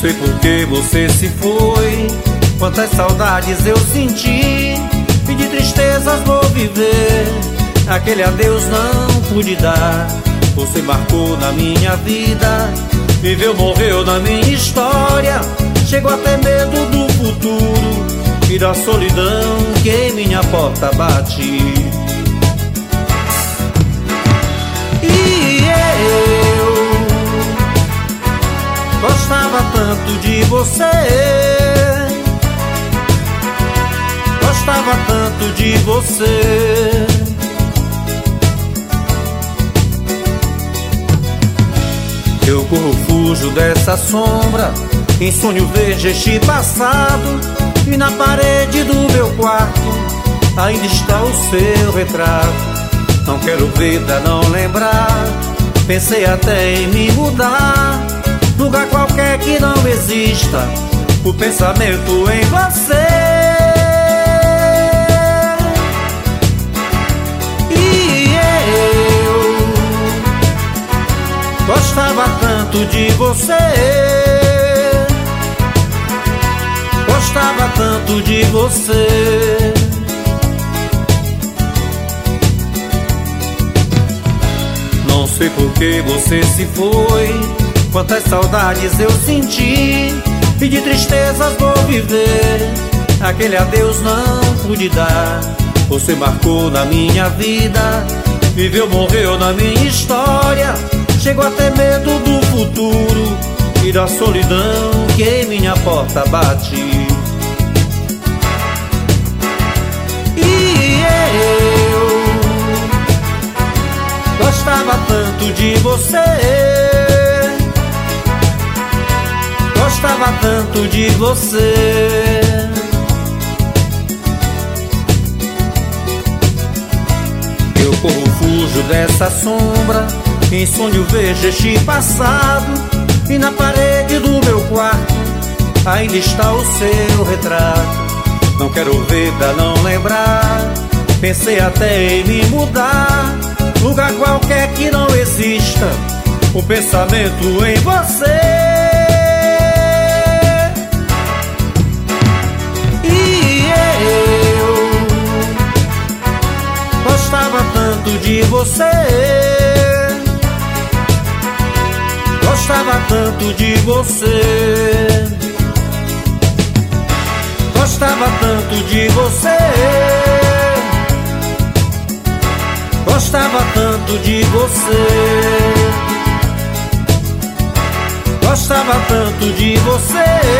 sei por que você se foi, quantas saudades eu senti, e de tristezas vou viver. Aquele adeus não pude dar. Você marcou na minha vida, viveu, morreu na minha história. Chego a ter medo do futuro e da solidão que em minha porta bate. E eu gostava tanto de você, gostava tanto de você. Eu corro, fujo dessa sombra, em sonho vejo este passado, e na parede do meu quarto ainda está o seu retrato. Não quero ver pra não lembrar, pensei até em me mudar, lugar qualquer que não exista o pensamento em você. E eu gostava tanto de você, gostava tanto de você. Não sei por que você se foi, quantas saudades eu senti, e de tristezas vou viver. Aquele adeus não pude dar. Você marcou na minha vida, viveu, morreu na minha história. Chego a ter medo do futuro e da solidão que em minha porta bate. E eu gostava tanto de você, gostava tanto de você. Eu corro, fujo dessa sombra, em sonho vejo este passado, e na parede do meu quarto ainda está o seu retrato. Não quero ver pra não lembrar, pensei até em me mudar, lugar qualquer que não exista o pensamento em você. E eu gostava tanto de você, gostava tanto de você, gostava tanto de você, gostava tanto de você, gostava tanto de você.